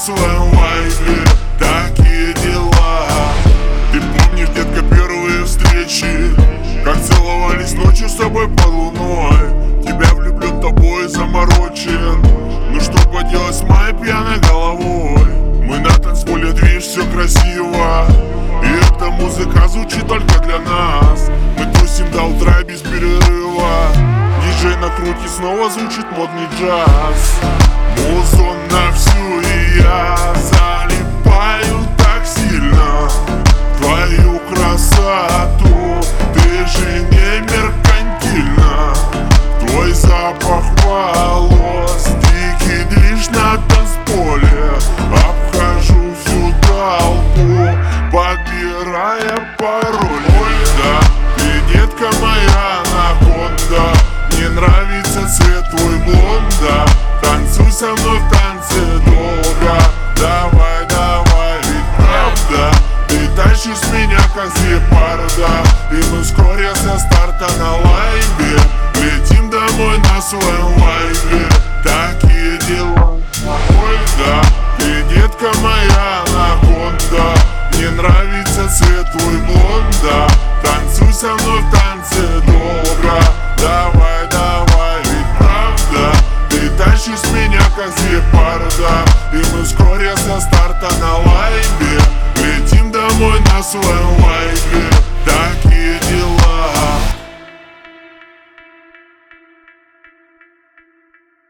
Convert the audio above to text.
своем вайбе. Такие дела. Ты помнишь, детка, первые встречи, как целовались ночью с тобой под луной? Тебя влюблен, тобой заморочен. Ну что поделать с моей пьяной головой? Мы на танцполе, движ, все красиво, и эта музыка звучит только для нас. Мы тусим до утра без перерыва. Диджей накрутит, снова звучит модный джаз. Музон на всю, и я залипаю так сильно в твою красоту. Ты же не меркантильна. Твой запах волос, дикий движ на танцполе. Обхожу всю толпу, подбирая пароль. Ой, да, ты, детка моя анаконда. Мне нравится цвет твой блонда. Танцуй со мной в танце долго. Давай, давай, ведь правда ты тащишь меня как с гепарда. И мы вскоре со старта на лайве летим домой на своем вайбе. Такие дела. Ой, да, ты, детка моя анаконда. Мне нравится цвет твой блонда. Танцуй со мной в танце долго. Давай, давай, ведь правда ты тащишь меня как с гепарда. И мы вскоре со старта на лайве летим домой на своем вайбе.